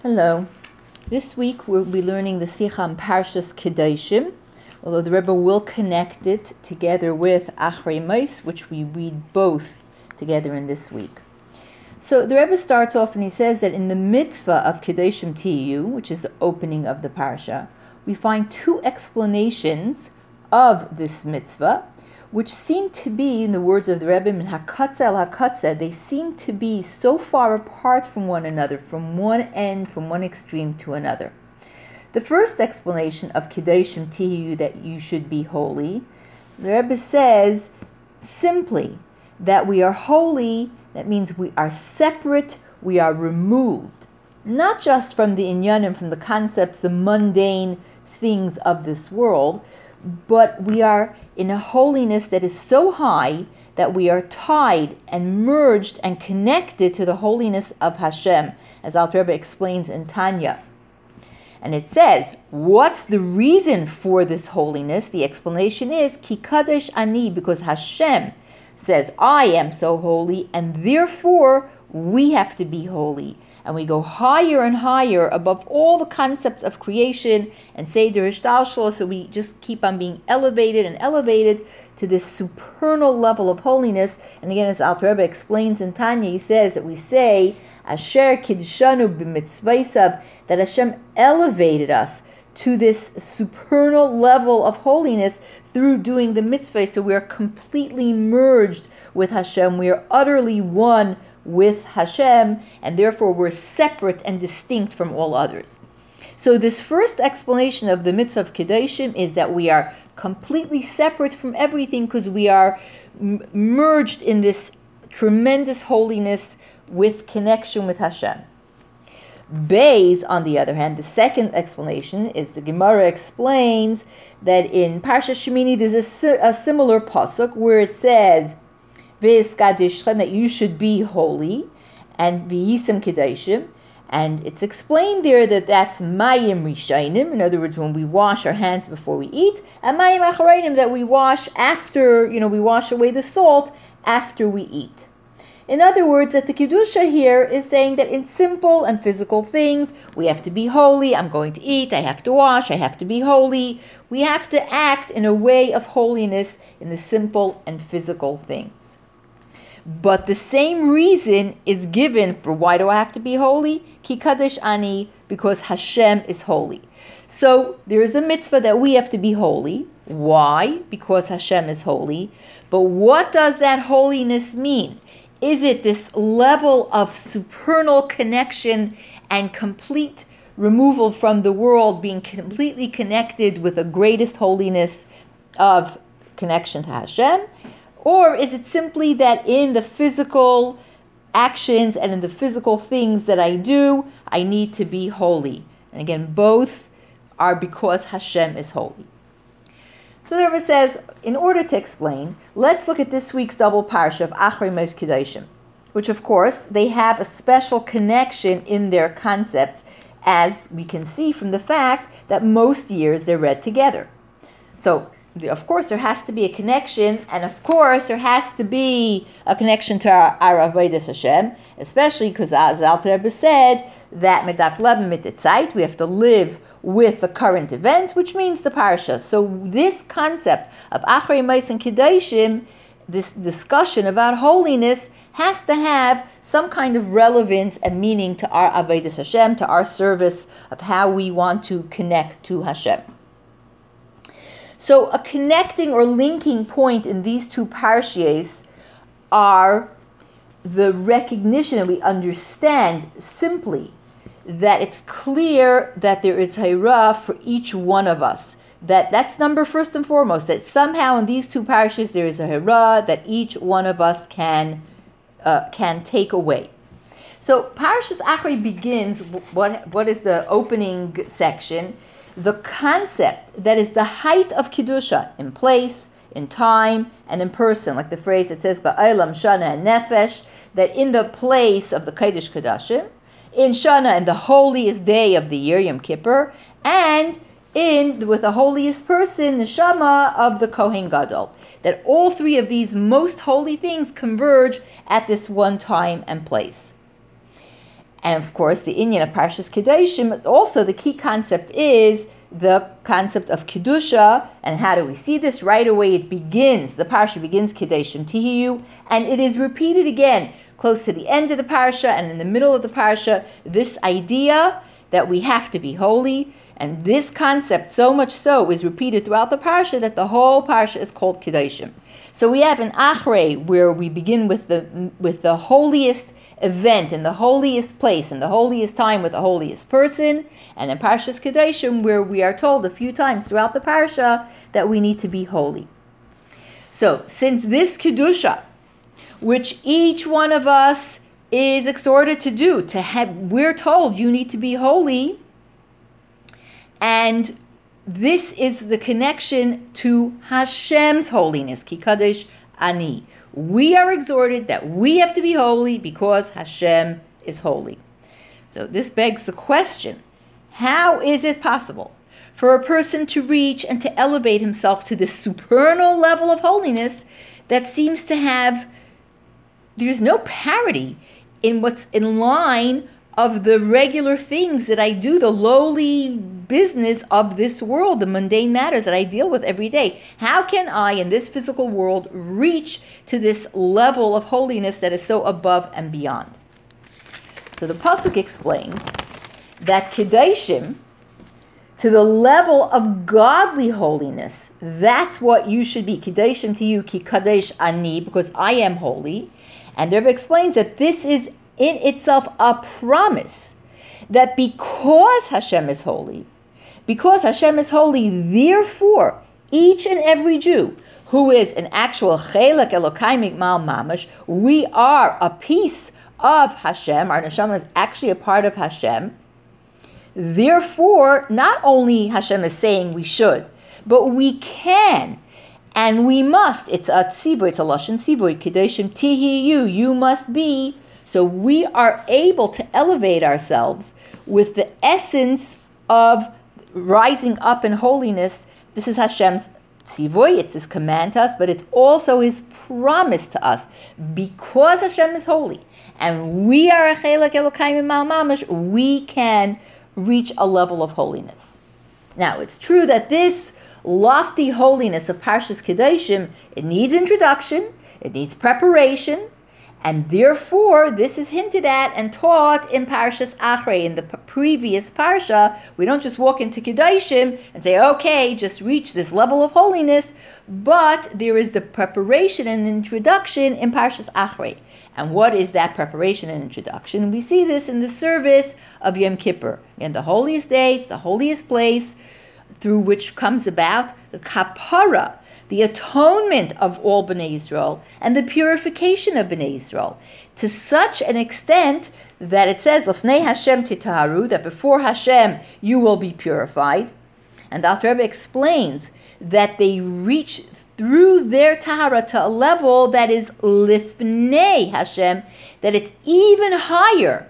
Hello. This week we'll be learning the Sicha on Parshas Kedoshim, although the Rebbe will connect it together with Achrei Mos, which we read both together in this week. So the Rebbe starts off and he says that in the mitzvah of Kedoshim Tiyu, which is the opening of the parsha, we find two explanations of this mitzvah, which seem to be, in the words of the Rebbe, min hakatza el hakatza, they seem to be so far apart from one another, from one end, from one extreme to another. The first explanation of Kedoshim Tiyu, that you should be holy, the Rebbe says simply that we are holy, that means we are separate, we are removed, not just from the inyanim, from the concepts, the mundane things of this world, but we are in a holiness that is so high that we are tied and merged and connected to the holiness of Hashem, as Alter Rebbe explains in Tanya. And it says, what's the reason for this holiness? The explanation is, Ki Kadesh Ani, because Hashem says, I am so holy, and therefore we have to be holy. And we go higher and higher above all the concepts of creation and Seder Hishtalshel, so we just keep on being elevated and elevated to this supernal level of holiness. And again, as Alter Rebbe explains in Tanya, he says that we say, Asher Kidshanu b'mitzvaysav, that Hashem elevated us to this supernal level of holiness through doing the mitzvah. So we are completely merged with Hashem. We are utterly one with Hashem, and therefore we're separate and distinct from all others. So this first explanation of the mitzvah of Kedoshim is that we are completely separate from everything because we are merged in this tremendous holiness with connection with Hashem. Beis, on the other hand, the second explanation is the Gemara explains that in Parsha Shemini there's a similar pasuk where it says that you should be holy, and v'yisem kedoshim, and it's explained there that that's mayim rishainim, in other words, when we wash our hands before we eat, and mayim acharayim, that we wash after, we wash away the salt after we eat. In other words, that the Kedusha here is saying that in simple and physical things, we have to be holy. I'm going to eat, I have to wash, I have to be holy. We have to act in a way of holiness in the simple and physical things. But the same reason is given for why do I have to be holy? Ki Kadesh Ani, because Hashem is holy. So there is a mitzvah that we have to be holy. Why? Because Hashem is holy. But what does that holiness mean? Is it this level of supernal connection and complete removal from the world, being completely connected with the greatest holiness of connection to Hashem? Or is it simply that in the physical actions and in the physical things that I do, I need to be holy? And again, both are because Hashem is holy. So the Rebbe says, in order to explain, let's look at this week's double parsha of Achrei Mos Kedoshim, which of course, they have a special connection in their concepts, as we can see from the fact that most years they're read together. So, of course, there has to be a connection, and of course, there has to be a connection to our Avodas Hashem, especially because, as Alter Rebbe said, that medaf leben mit der Zeit, we have to live with the current events, which means the parsha. So this concept of Achrei Mos and Kedoshim, this discussion about holiness, has to have some kind of relevance and meaning to our Avodas Hashem, to our service of how we want to connect to Hashem. So a connecting or linking point in these two parshas are the recognition that we understand simply that it's clear that there is Hayrah for each one of us. That's number first and foremost, that somehow in these two parshas there is a Hayrah that each one of us can take away. So Parshas Achrei begins, what is the opening section? The concept that is the height of Kedusha in place, in time, and in person, like the phrase that says Ba'olam, Shana, and Nefesh, that in the place of the Kodesh Kodashim, in Shana, in the holiest day of the year, Yom Kippur, and with the holiest person, the Neshama of the Kohen Gadol. That all three of these most holy things converge at this one time and place. And of course, the inyan of Parshas Kedoshim, also the key concept is the concept of Kedusha. And how do we see this? Right away it begins, the Parsha begins Kedoshim Tihiyu, and it is repeated again close to the end of the Parsha and in the middle of the Parsha, this idea that we have to be holy. And this concept, so much so, is repeated throughout the Parsha that the whole Parsha is called Kedoshim. So we have an Achrei where we begin with the holiest event in the holiest place, in the holiest time with the holiest person, and in Parshas Kedoshim where we are told a few times throughout the Parsha that we need to be holy. So since this Kedusha, which each one of us is exhorted to do, we're told you need to be holy, and this is the connection to Hashem's holiness, Ki Kadosh Ani. We are exhorted that we have to be holy because Hashem is holy. So this begs the question, how is it possible for a person to reach and to elevate himself to this supernal level of holiness that seems to have, there's no parity in what's in line of the regular things that I do, the lowly business of this world, the mundane matters that I deal with every day. How can I, in this physical world, reach to this level of holiness that is so above and beyond? So the Pasuk explains that Kedoshim, to the level of godly holiness, that's what you should be. Kedoshim to you, Ki Kadosh Ani, because I am holy. And the Rebbe explains that this is in itself a promise that because Hashem is holy, therefore each and every Jew who is an actual Chelek Elokai Mikmal Mamash, we are a piece of Hashem, our neshama is actually a part of Hashem. Therefore, not only Hashem is saying we should, but we can and we must. It's a tzivoy, it's a lashon tzivoy, Kedoshim Tihiyu, you must be. So we are able to elevate ourselves with the essence of rising up in holiness. This is Hashem's tzivoy, it's His command to us, but it's also His promise to us. Because Hashem is holy, and we are a chelek Elokai Mimal Mamash, we can reach a level of holiness. Now, it's true that this lofty holiness of Parshas Kedoshim, it needs introduction, it needs preparation, and therefore, this is hinted at and taught in Parshas Achrei, in the previous Parsha. We don't just walk into Kedoshim and say, okay, just reach this level of holiness, but there is the preparation and introduction in Parshas Achrei. And what is that preparation and introduction? We see this in the service of Yom Kippur, in the holiest day, it's the holiest place, through which comes about the kapara, the atonement of all Bnei Yisrael, and the purification of Bnei Yisrael, to such an extent that it says, L'fnei Hashem titaharu, that before Hashem you will be purified. And the Alter Rebbe explains that they reach through their tahara to a level that is L'fnei Hashem, that it's even higher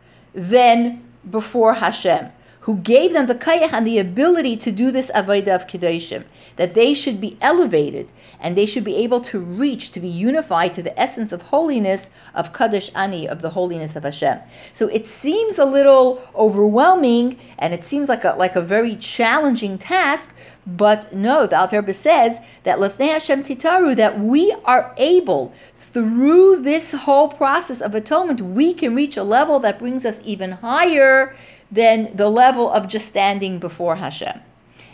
than before Hashem, who gave them the kayach and the ability to do this avodah of Kedoshim, that they should be elevated and they should be able to reach, to be unified to the essence of holiness of Kadosh Ani, of the holiness of Hashem. So it seems a little overwhelming and it seems like a very challenging task, but no, the Alter Rebbe says that L'fnei Hashem Titaru, that we are able, through this whole process of atonement, we can reach a level that brings us even higher than the level of just standing before Hashem.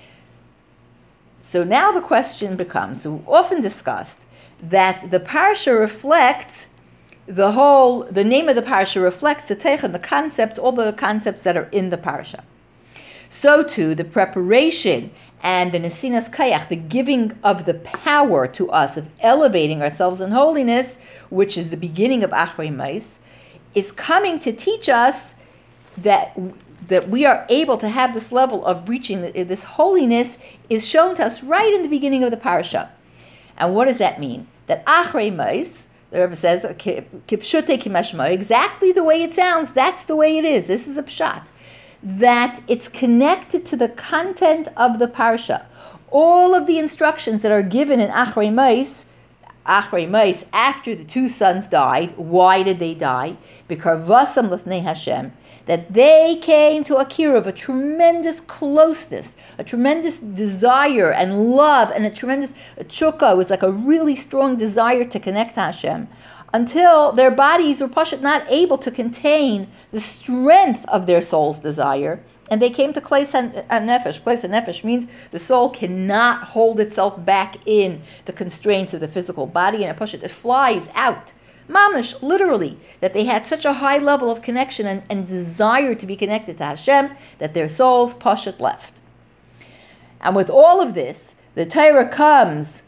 So now the question becomes, we've often discussed that the parsha reflects the name of the parsha reflects the teich, the concepts, all the concepts that are in the parsha. So too, the preparation and the nesinas kayach, the giving of the power to us of elevating ourselves in holiness, which is the beginning of Achrei Mos, is coming to teach us that we are able to have this level of reaching this holiness is shown to us right in the beginning of the parasha. And what does that mean? That Achrei Mos, the Rebbe says, kipshute kimashma, exactly the way it sounds, that's the way it is. This is a pshat. That it's connected to the content of the parasha. All of the instructions that are given in Achrei Mos Achrei Mos, after the two sons died. Why did they die? B'karvasam lifnei Hashem, that they came to a kira of a tremendous closeness, a tremendous desire and love, and a tremendous chukka. It was like a really strong desire to connect to Hashem, until their bodies were not able to contain the strength of their soul's desire, and they came to Kleis HaNefesh. Kleis HaNefesh means the soul cannot hold itself back in the constraints of the physical body, and it flies out. Mamish, literally, that they had such a high level of connection and desire to be connected to Hashem that their souls Pashat left. And with all of this, the Torah comes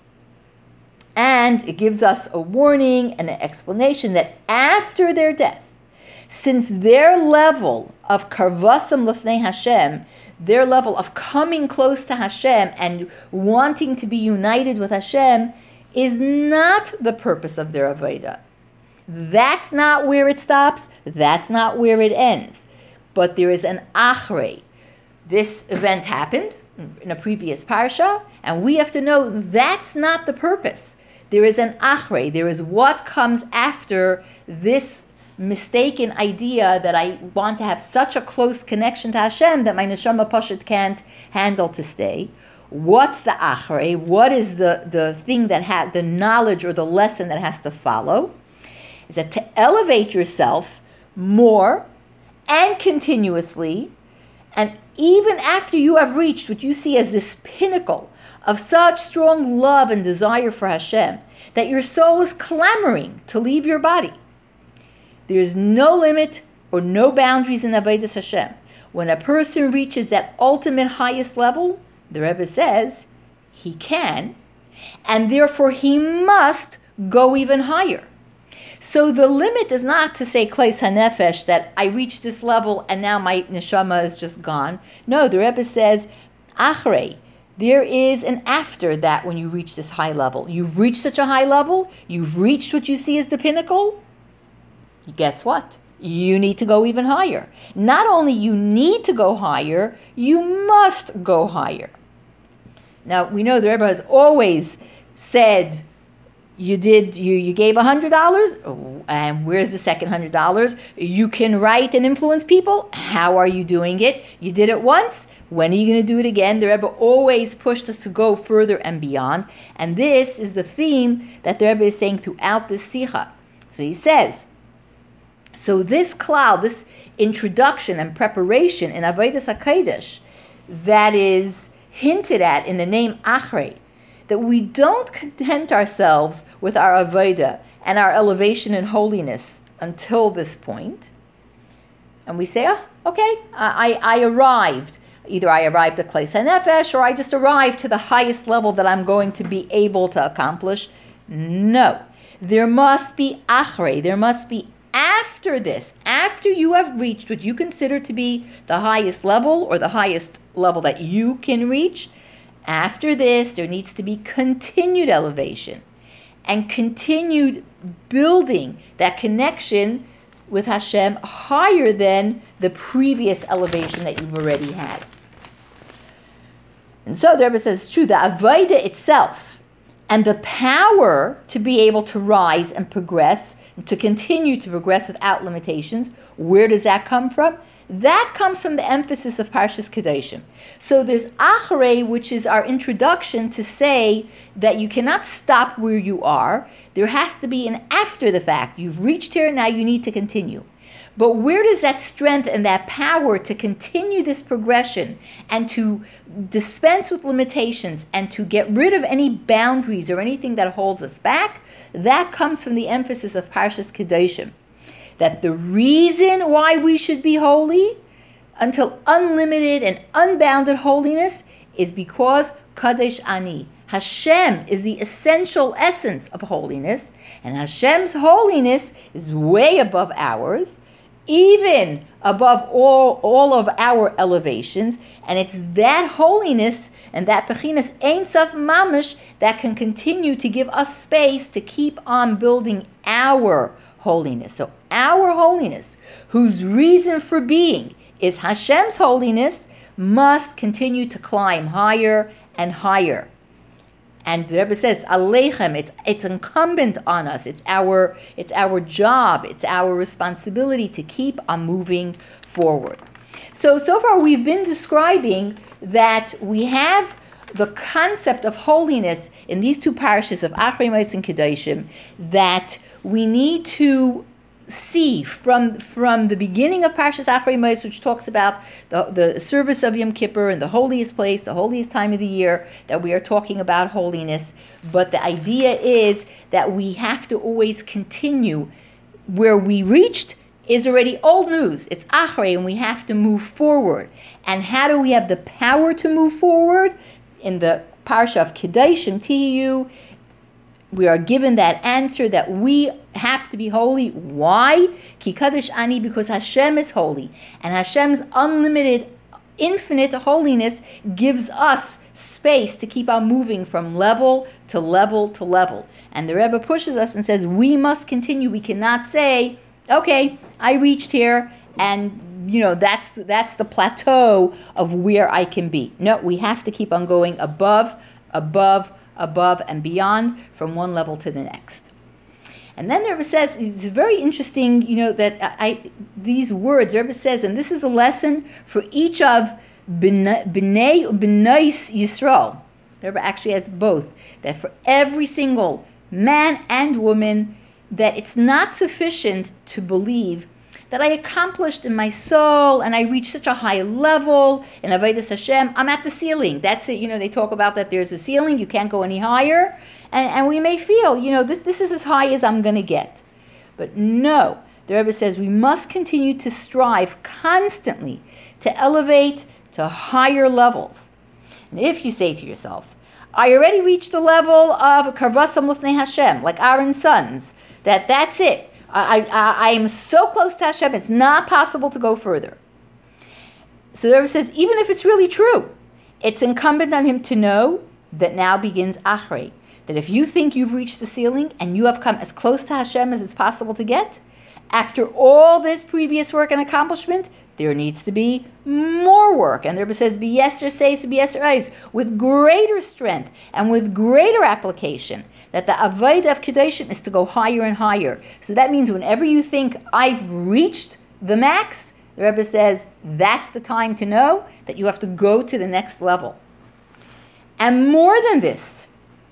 and it gives us a warning and an explanation that after their death, since their level of karvasam lefnei Hashem, their level of coming close to Hashem and wanting to be united with Hashem is not the purpose of their avodah. That's not where it stops. That's not where it ends. But there is an achrei. This event happened in a previous parsha, and we have to know that's not the purpose. There is an achrei. There is what comes after this mistaken idea that I want to have such a close connection to Hashem that my neshama pashut can't handle to stay. What's the achrei? What is the thing that the knowledge or the lesson that has to follow? Is that to elevate yourself more and continuously, and even after you have reached what you see as this pinnacle of such strong love and desire for Hashem, that your soul is clamoring to leave your body. There is no limit or no boundaries in Avodas Hashem. When a person reaches that ultimate highest level, the Rebbe says, he can, and therefore he must go even higher. So the limit is not to say Kleis HaNefesh, that I reached this level and now my neshama is just gone. No, the Rebbe says, Achrei, there is an after that when you reach this high level. You've reached such a high level, you've reached what you see as the pinnacle. Guess what? You need to go even higher. Not only you need to go higher, you must go higher. Now, we know the Rebbe has always said, you gave $100, and where's the second $100? You can write and influence people. How are you doing it? You did it once. When are you going to do it again? The Rebbe always pushed us to go further and beyond. And this is the theme that the Rebbe is saying throughout this Sikha. So he says, so this klal, this introduction and preparation in Avodas HaKodesh that is hinted at in the name Achrei, that we don't content ourselves with our avodah and our elevation in holiness until this point. And we say, okay, I arrived. Either I arrived at Kleis HaNefesh or I just arrived to the highest level that I'm going to be able to accomplish. No. There must be achrei. There must be after this, after you have reached what you consider to be the highest level or the highest level that you can reach. After this, there needs to be continued elevation and continued building that connection with Hashem higher than the previous elevation that you've already had. And so the Rebbe says it's true, the avodah itself and the power to be able to rise and progress, and to continue to progress without limitations, where does that come from? That comes from the emphasis of Parshas Kedoshim. So there's Achrei, which is our introduction to say that you cannot stop where you are. There has to be an after the fact. You've reached here, now you need to continue. But where does that strength and that power to continue this progression and to dispense with limitations and to get rid of any boundaries or anything that holds us back? That comes from the emphasis of Parshas Kedoshim. That the reason why we should be holy until unlimited and unbounded holiness is because Kadesh Ani. Hashem is the essential essence of holiness, and Hashem's holiness is way above ours, even above all of our elevations, and it's that holiness and that Bechinas Ein Sof Mamish that can continue to give us space to keep on building our holiness. So our holiness, whose reason for being is Hashem's holiness, must continue to climb higher and higher. And the Rebbe says, Aleichem, it's incumbent on us. It's our job. It's our responsibility to keep on moving forward. So far we've been describing that we have the concept of holiness in these two parishes of Achrei Mos and Kedoshim that we need to see from the beginning of Parshas Achrei Mos, which talks about the service of Yom Kippur and the holiest place, the holiest time of the year, that we are talking about holiness. But the idea is that we have to always continue. Where we reached is already old news. It's Achrei, and we have to move forward. And how do we have the power to move forward? In the Parsha of Kedoshim Tihiyu, we are given that answer that we have to be holy. Why? Ki Kadosh Ani, because Hashem is holy. And Hashem's unlimited, infinite holiness gives us space to keep on moving from level to level to level. And the Rebbe pushes us and says, we must continue. We cannot say, okay, I reached here, and that's the plateau of where I can be. No, we have to keep on going above, and beyond, from one level to the next. And then the Rebbe says, it's very interesting, that these words, the Rebbe says, and this is a lesson for each of B'nai Yisrael. The Rebbe actually adds both, that for every single man and woman, that it's not sufficient to believe that I accomplished in my soul and I reached such a high level in Avodas Hashem. I'm at the ceiling. That's it. They talk about that there's a ceiling. You can't go any higher. And we may feel, this is as high as I'm going to get. But no, the Rebbe says we must continue to strive constantly to elevate to higher levels. And if you say to yourself, I already reached the level of Karvasam Lifnei Hashem, like Aaron's sons, that's it. I am so close to Hashem, it's not possible to go further. So the Rebbe says, even if it's really true, it's incumbent on him to know that now begins Achrei. That if you think you've reached the ceiling and you have come as close to Hashem as it's possible to get, after all this previous work and accomplishment, there needs to be more work. And the Rebbe says, B'yeser seis, B'yeser eis, with greater strength and with greater application. That the Avodah of Kedoshim is to go higher and higher. So that means whenever you think, I've reached the max, the Rebbe says, that's the time to know that you have to go to the next level. And more than this,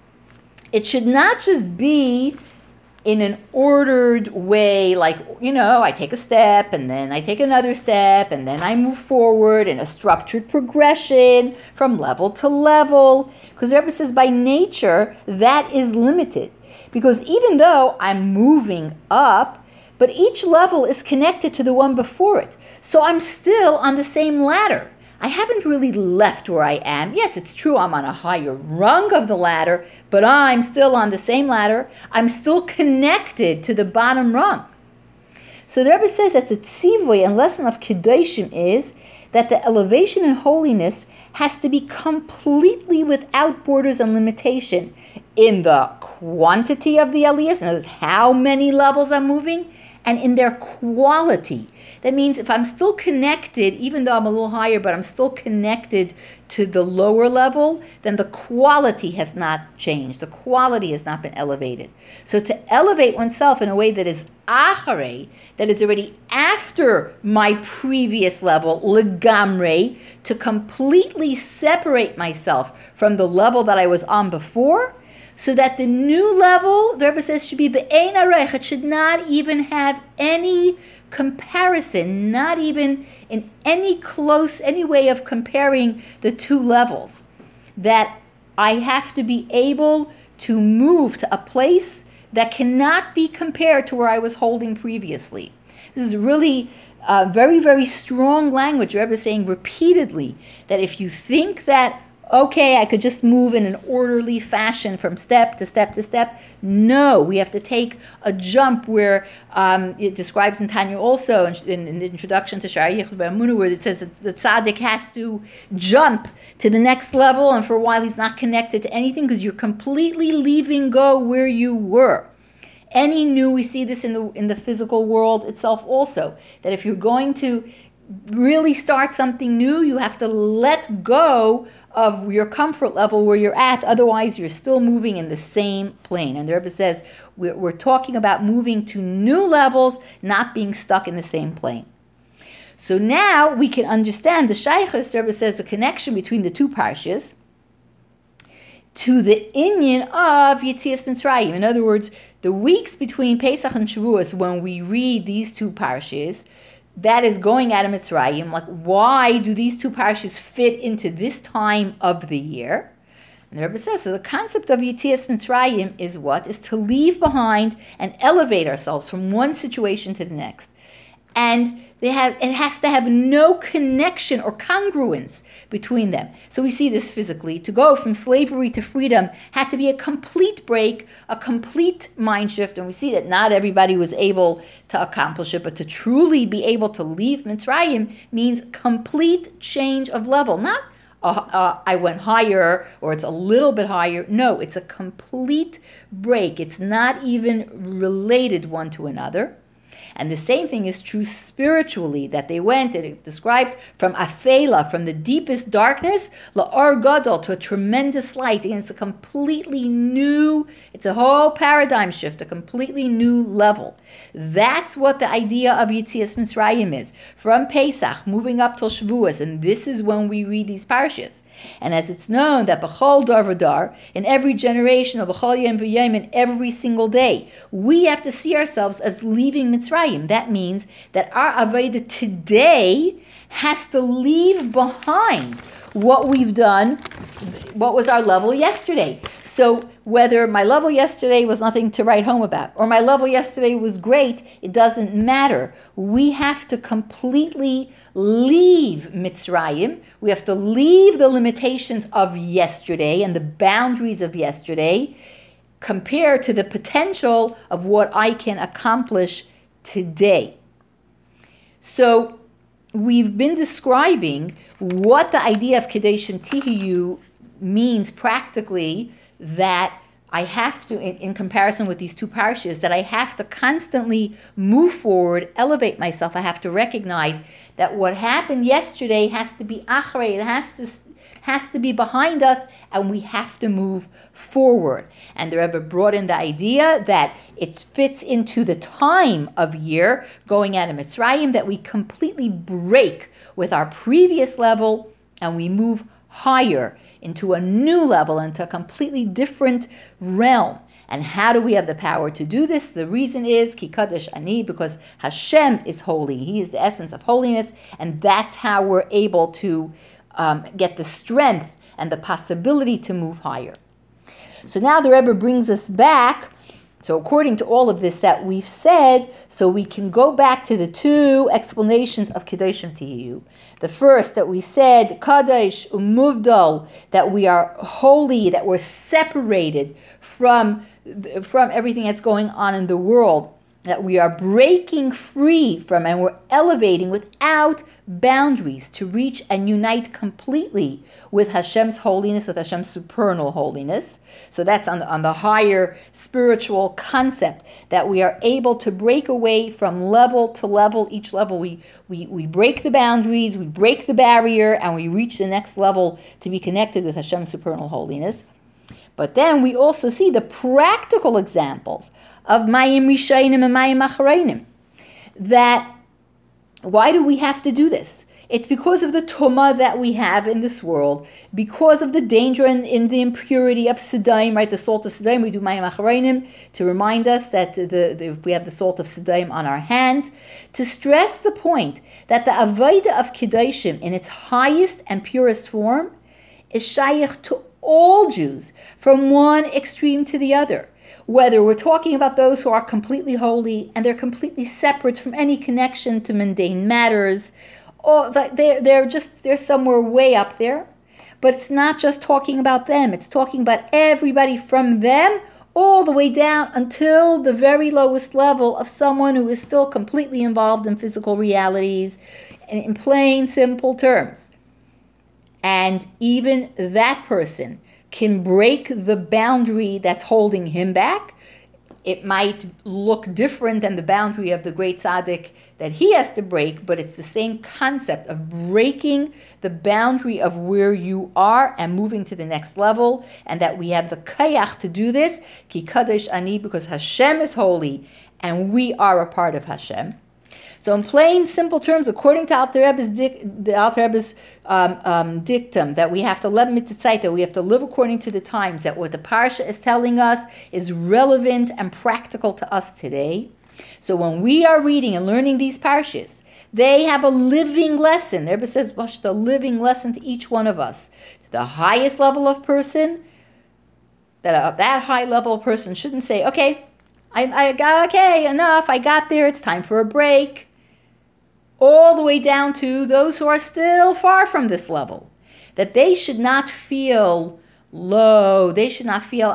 it should not just be in an ordered way, like, I take a step, and then I take another step, and then I move forward in a structured progression from level to level. Because the Rebbe says by nature, that is limited. Because even though I'm moving up, but each level is connected to the one before it. So I'm still on the same ladder. I haven't really left where I am. Yes, it's true I'm on a higher rung of the ladder, but I'm still on the same ladder. I'm still connected to the bottom rung. So the Rebbe says that the tzivui and lesson of Kedoshim is that the elevation in holiness has to be completely without borders and limitation in the quantity of the aliyahs, in other words, how many levels I'm moving, and in their quality. That means if I'm still connected, even though I'm a little higher, but I'm still connected to the lower level, then the quality has not changed. The quality has not been elevated. So to elevate oneself in a way that is acharei, that is already after my previous level, legamrei, to completely separate myself from the level that I was on before, so that the new level, the Rebbe says, should be be'ein arech. It should not even have any comparison, not even in any way of comparing the two levels. That I have to be able to move to a place that cannot be compared to where I was holding previously. This is really very, very strong language. The Rebbe is saying repeatedly that if you think that, okay, I could just move in an orderly fashion from step to step to step. No, we have to take a jump where it describes in Tanya also, in the introduction to Sha'ar Yichud B'Emunah, where it says that the tzaddik has to jump to the next level, and for a while he's not connected to anything because you're completely leaving go where you were. We see this in the physical world itself also, that if you're going to really start something new, you have to let go of your comfort level where you're at. Otherwise, you're still moving in the same plane. And the Rebbe says we're talking about moving to new levels, not being stuck in the same plane. So now we can understand the Shaykhus. The Rebbe says the connection between the two parshas to the inyan of Yetzias Mitzrayim. In other words, the weeks between Pesach and Shavuos, when we read these two parshas, that is going out of Mitzrayim. Like, why do these two parashas fit into this time of the year? And the Rebbe says, so the concept of Yetzias Mitzrayim is what? Is to leave behind and elevate ourselves from one situation to the next. And it has to have no connection or congruence between them. So we see this physically. To go from slavery to freedom had to be a complete break, a complete mind shift. And we see that not everybody was able to accomplish it, but to truly be able to leave Mitzrayim means complete change of level. Not I went higher or it's a little bit higher. No, it's a complete break. It's not even related one to another. And the same thing is true spiritually, that they went, and it describes from Afela, from the deepest darkness, La'or Gadol, to a tremendous light. And it's a completely new, it's a whole paradigm shift, a completely new level. That's what the idea of Yetzias Mitzrayim is. From Pesach, moving up till Shavuos, and this is when we read these parashas. And as it's known that b'chol dar v'dar, in every generation, of b'chol yom v'yom, in every single day, we have to see ourselves as leaving Mitzrayim. That means that our avodah today has to leave behind what we've done, what was our level yesterday. So whether my level yesterday was nothing to write home about, or my level yesterday was great, it doesn't matter. We have to completely leave Mitzrayim. We have to leave the limitations of yesterday and the boundaries of yesterday compared to the potential of what I can accomplish today. So we've been describing what the idea of Kedeshim Tihiyu means practically, that I have to, in comparison with these two parashas, that I have to constantly move forward, elevate myself. I have to recognize that what happened yesterday has to be achrei, it has to be behind us, and we have to move forward. And the Rebbe brought in the idea that it fits into the time of year going out of Mitzrayim, that we completely break with our previous level and we move higher into a new level, into a completely different realm. And how do we have the power to do this? The reason is Ki Kadosh Ani, because Hashem is holy. He is the essence of holiness, and that's how we're able to get the strength and the possibility to move higher. So now the Rebbe brings us back. So according to all of this that we've said, so we can go back to the two explanations of Kedeshim Tihiyu. The first that we said, Kadosh Umuvdal, that we are holy, that we're separated from everything that's going on in the world, that we are breaking free from, and we're elevating without boundaries to reach and unite completely with Hashem's holiness, with Hashem's supernal holiness. So that's on the higher spiritual concept, that we are able to break away from level to level. Each level we break the boundaries, we break the barrier, and we reach the next level to be connected with Hashem's supernal holiness. But then we also see the practical examples of Mayim Rishayim and Mayim Acharayim. That, why do we have to do this? It's because of the tumah that we have in this world, because of the danger in the impurity of Sodom, right? The salt of Sodom, we do Mayim Acharayim to remind us that if we have the salt of Sodom on our hands, to stress the point that the avodah of Kedoshim in its highest and purest form is shaykh to all Jews, from one extreme to the other. Whether we're talking about those who are completely holy and they're completely separate from any connection to mundane matters, or they're somewhere way up there. But it's not just talking about them, it's talking about everybody from them all the way down until the very lowest level of someone who is still completely involved in physical realities, in plain, simple terms. And even that person can break the boundary that's holding him back It might look different than the boundary of the great tzaddik that he has to break, but it's the same concept of breaking the boundary of where you are and moving to the next level, and that we have the kayach to do this, ki kadosh ani, because Hashem is holy, and we are a part of Hashem. So in plain, simple terms, according to Alter Rebbe's dictum, that we have to live mitzvot, that we have to live according to the times, that what the parsha is telling us is relevant and practical to us today. So when we are reading and learning these parshas, they have a living lesson. The Rebbe says, a living lesson to each one of us. To the highest level of person, that high level person shouldn't say, okay, enough, I got there, it's time for a break. All the way down to those who are still far from this level. That they should not feel low. They should not feel,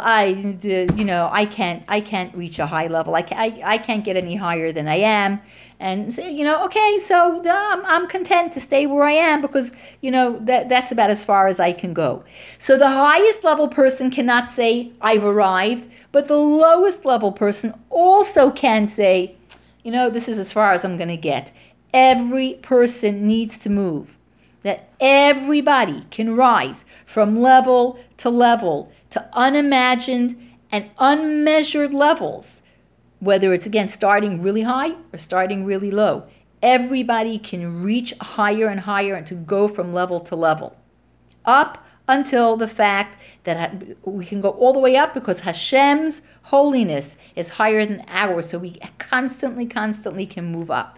I can't reach a high level. I can't get any higher than I am. And say, okay, so I'm content to stay where I am because, that's about as far as I can go. So the highest level person cannot say, I've arrived, but the lowest level person also can say, this is as far as I'm going to get. Every person needs to move. That everybody can rise from level to unimagined and unmeasured levels. Whether it's, again, starting really high or starting really low. Everybody can reach higher and higher and to go from level to level. Up until the fact that we can go all the way up because Hashem's holiness is higher than ours. So we constantly can move up.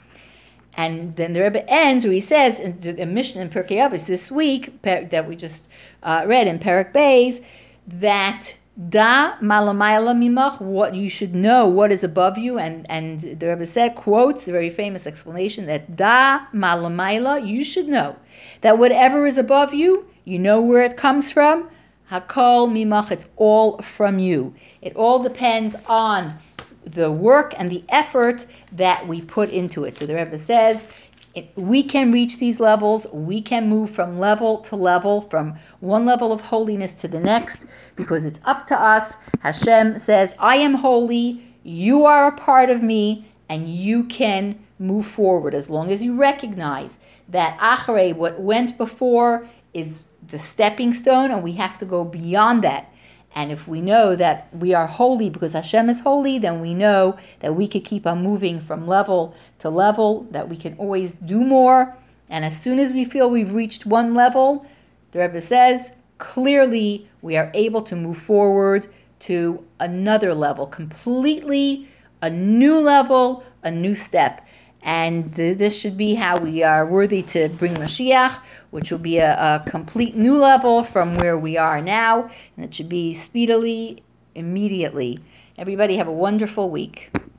And then the Rebbe ends where he says, in the Mishnah in Pirkei Avos this week, that we just read in Perek Beis, that da malamayla mimach, what you should know, what is above you, and the Rebbe said, quotes the very famous explanation, that da malamayla, you should know, that whatever is above you, you know where it comes from, hakol mimach, it's all from you. It all depends on the work and the effort that we put into it. So the Rebbe says, we can reach these levels, we can move from level to level, from one level of holiness to the next, because it's up to us. Hashem says, I am holy, you are a part of me, and you can move forward as long as you recognize that acharei, what went before, is the stepping stone, and we have to go beyond that. And if we know that we are holy because Hashem is holy, then we know that we could keep on moving from level to level, that we can always do more. And as soon as we feel we've reached one level, the Rebbe says, clearly we are able to move forward to another level, completely a new level, a new step. And this should be how we are worthy to bring Mashiach, which will be a complete new level from where we are now. And it should be speedily, immediately. Everybody have a wonderful week.